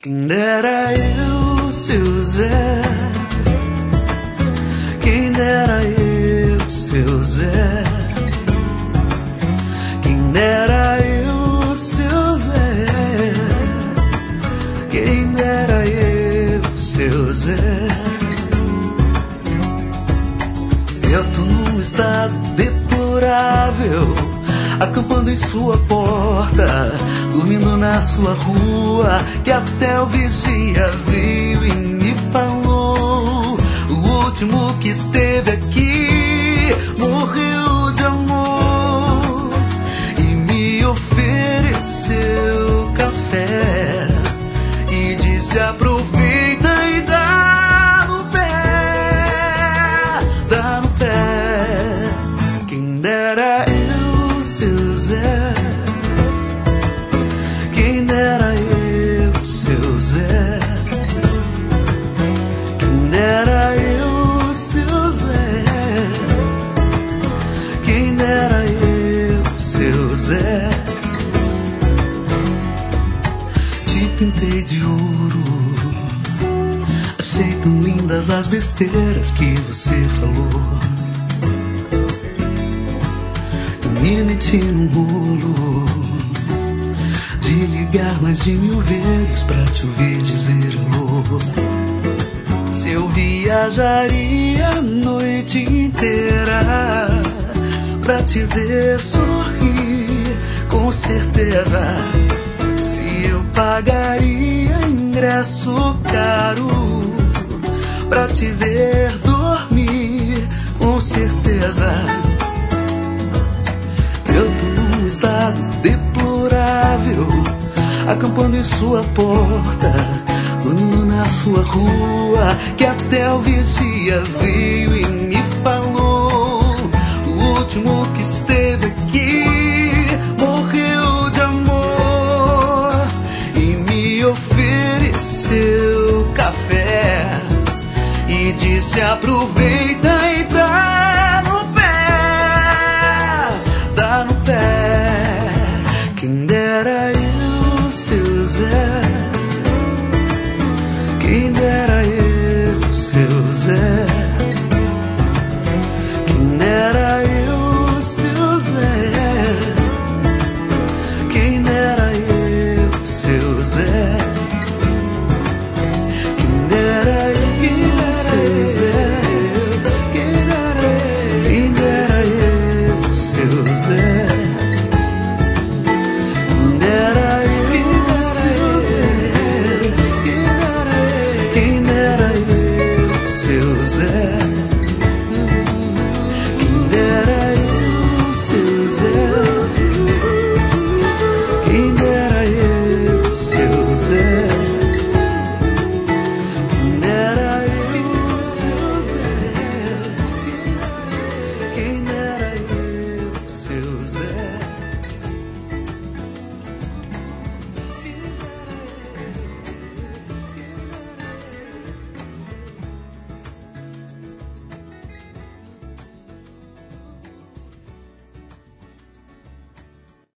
Quem dera eu, seu Zé. Quem dera eu, seu Zé. Quem dera eu, seu Zé. Quem dera eu, seu Zé. Eu tô num estado deplorável, acampando em sua porta, dormindo na sua rua, que até o vigia veio e me falou. O último que esteve aqui morreu de amor e me ofereceu café e disse: aproveita e dá no pé, dá no pé. Quem dera eu, seu Zé. Quem dera eu, seu Zé. Quem dera eu, seu Zé. Quem dera eu, seu Zé. Te pintei de ouro, achei tão lindas as besteiras que você falou. Me meti num rolo de ligar mais de 1000 vezes pra te ouvir dizer alô. Se eu viajaria a noite inteira pra te ver sorrir, com certeza. Se eu pagaria ingresso caro pra te ver dormir, com certeza. Eu tô num estado deplorável, acampando em sua porta, dormindo na sua rua, que até o vigia veio e me falou. O último que esteve aqui morreu de amor e me ofereceu café e disse: aproveita e dá